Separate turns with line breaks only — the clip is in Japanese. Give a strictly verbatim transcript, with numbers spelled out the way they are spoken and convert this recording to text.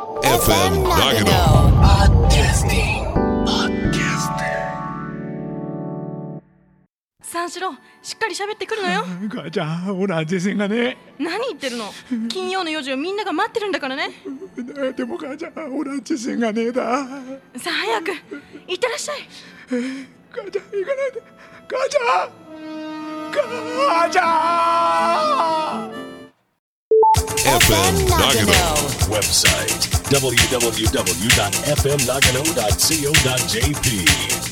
에프엠 나게노 팟캐스팅
三四郎、しっかり喋ってくるのよ。
母ちゃん、俺は自信がね
何言ってるの。金曜のよじをみんなが待ってるんだからね。
え。でも母ちゃん、俺は自信がねえだ。
さあ早く行ってらっしゃい。
母ちゃん、行かないで。母ちゃん母ちゃん
에프엠 나게노
Website double-u double-u double-u dot f m nagano dot co dot j p